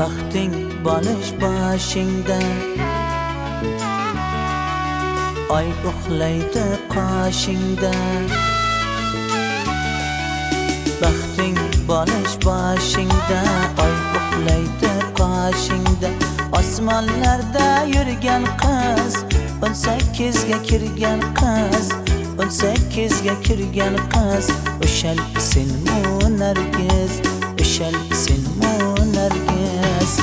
Baxting bolish boshingda, oy uxlaydi qoshingda. Baxting bolish boshingda, oy uxlaydi qoshingda. Osmonlarda yurgan qiz, 18 ga kirgan qiz, 18 ga kirgan qiz. O'shal senmi Nargiz, o'shal senmi Nargiz.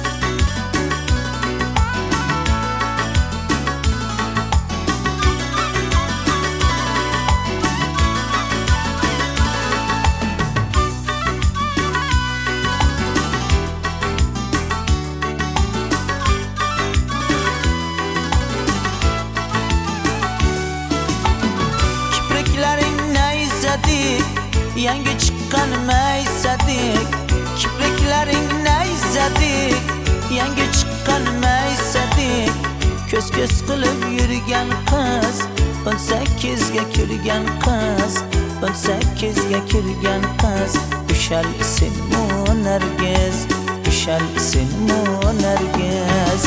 Yangi chiqqan maysadik, kipriklaring nayzadik. Yangi chiqqan maysadik, ko'z-ko'z qilib yurgan qiz, 18 ga kirgan qiz, 18 ga kirgan qiz. O'shal senmi Nargiz, o'shal senmi Nargiz.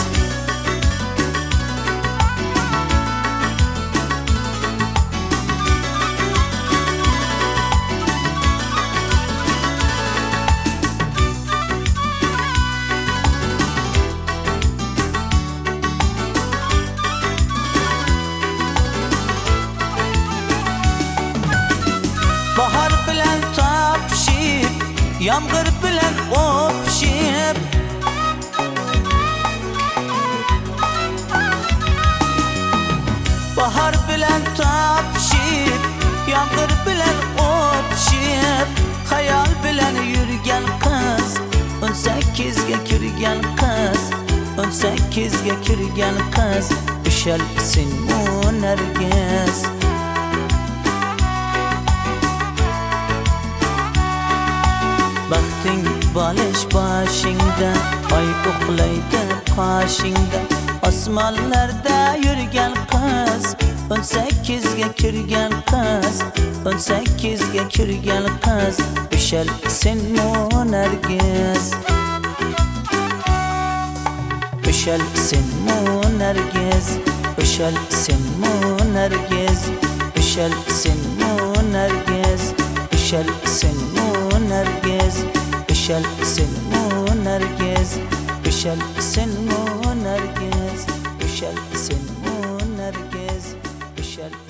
Bahar bilan topishib, yomg'ir bilan o'pishib. Bahar bilan topishib, yomg'ir bilan o'pishib. Xayol bilan yurgan qiz, 18 ga kirgan qiz, 18 ga kirgan qiz. O'shal senmi Nargiz. Baxting bolish boshingda, oy uxlaydi qoshingda. Osmonlarda yurgan qiz, 18 ga kirgan qiz, 18 ga kirgan qiz. O'shal senmi Nargiz, o'shal senmi Nargiz, o'shal senmi Nargiz, o'shal senmi Nargiz, o'shal senmi Nargiz, o'shal senmi Nargiz, o'shal senmi Nargiz, o'shal senmi Nargiz, o'shal